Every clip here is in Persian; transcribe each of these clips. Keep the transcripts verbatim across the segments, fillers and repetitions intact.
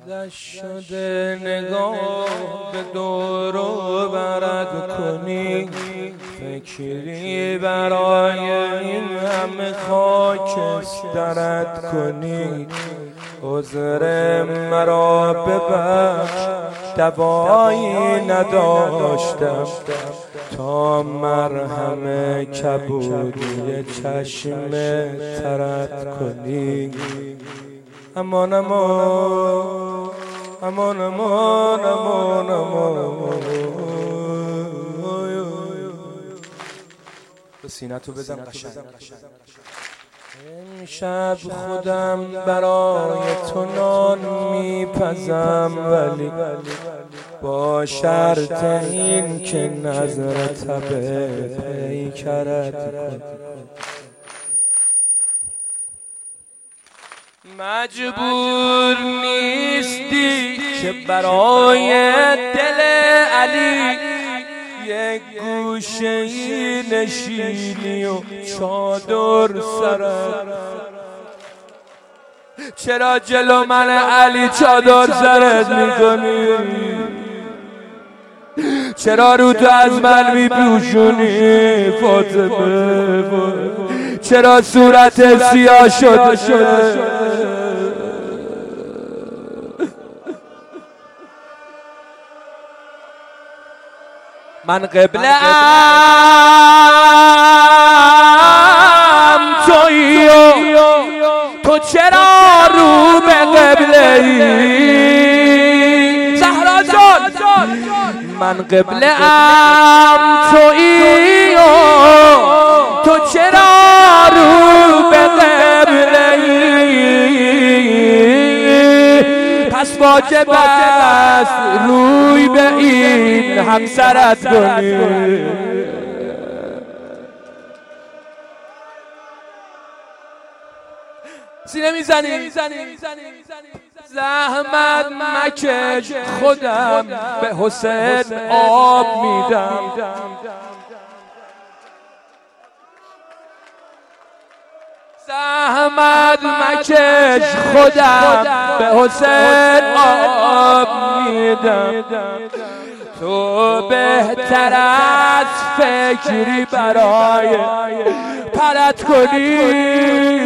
دشت شده نگاه به دور و برد کنی، فکری برای این همه خاکسترت کنی. عذر مرا ببخش دوایی نداشتم تا مرهم کبودی چشم ترت کنی. امان امان امان امان امان امان به سینه تو بزن قشنگ. امشب خودم برای تو نان میپزم، ولی با شرط این که نظر تبه پیکرت کن. مجبور نیستی که برای دل علی یک گوشه‌ای نشینی و چادر سرت. چرا جلو من علی چادر سرت میکنی؟ چرا رو تو از من میپوشونی فاطمه؟ چرا صورت سیاه شده شده؟ من قبله ام تویی و تو چرا رو به قبله ای؟ زهرا جان من قبله ام تویی و تو چرا رو به قبله ای؟ پس واجب است روی به این همسرت کنی. سینه میزنی زحمت مکش، خودم به حسین آب میدم. زحمت مکش، خودم به حسین آب میدم. تو بهتر از فکری برای پرت کنی.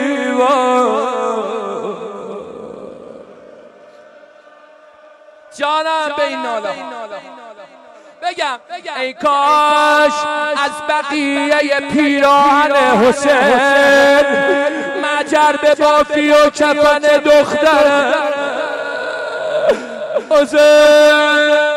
جانم به این ناله بگم ای کاش از بقیه پیراهن حسین مجر به بافی و کفن دختر حسین.